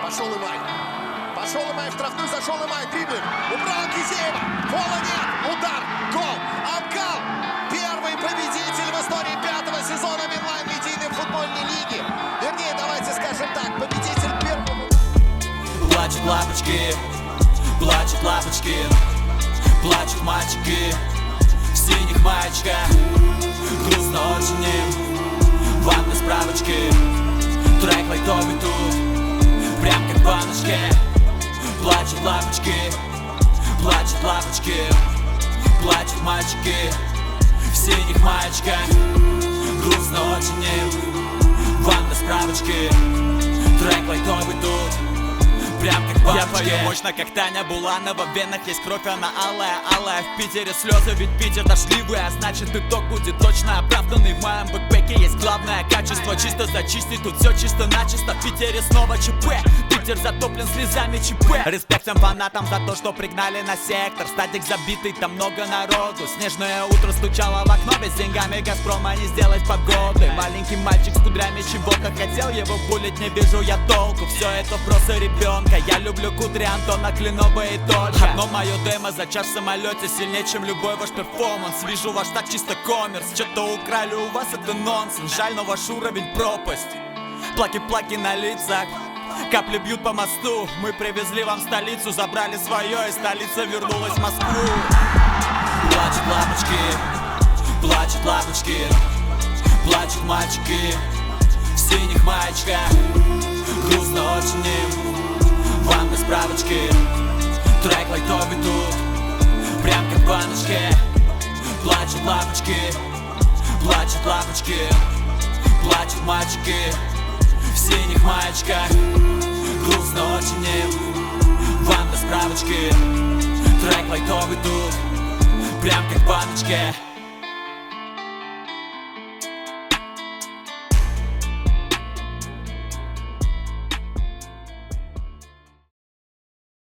Пошел Имай. Пошел Имай в штрафную, зашел Имай, дриблинг. Убрал Кизеева. Фола нет. Удар. Гол. Амкал. Первый победитель в истории 5-го сезона Минлайн-медийной футбольной лиги. Вернее, давайте скажем так, победитель первого. Плачут лапочки, плачут лапочки, плачут мальчики в синих маечках. Грустно очень им, ванны справочки. Трек лайтовый тут, прям как в баночке. Плачут лапочки, плачут лапочки, плачут мальчики в синих маечках. Грустно очень им, ванны справочки. Трек лайтовый тут, прям как в баночке. Я пою мощно, как Таня Буланова. В венах есть кровь, она алая, алая. В Питере слезы, ведь Питер дождливый, а значит итог будет точно оправданный. В моем бэкпеке есть главное качество. Чисто зачистить, тут все чисто начисто. В Питере снова ЧП, Питер затоплен слезами ЧП. Респект всем фанатам за то, что пригнали на сектор. Стадик забитый, там много народу. Снежное утро стучало в окно. Без деньгами Газпрома не сделать погоды. Маленький мальчик с кудрями чего-то хотел, его булить не вижу я толку. Все это просто ребенка. Я люблю кудри Антона Клинова и только. Одно мое демо за час в самолете сильнее, чем любой ваш перформанс. Вижу ваш так чисто коммерс. Что-то украли у вас, это нонсенс. Жаль, но ваш уровень пропасть. Плаки-плаки на лицах, капли бьют по мосту. Мы привезли вам столицу, забрали свое, и столица вернулась в Москву. Плачут лапочки, плачут лапочки, плачут мальчики в синих маечках. Грустно очень им, ванны справочки. Трек лайтовый тут, прям как в баночке. Плачут лапочки, плачут лапочки, плачут мальчики в синих маечках. Грустно очень им, ванны справочки. Трек лайтовый тут, прям как в баночке.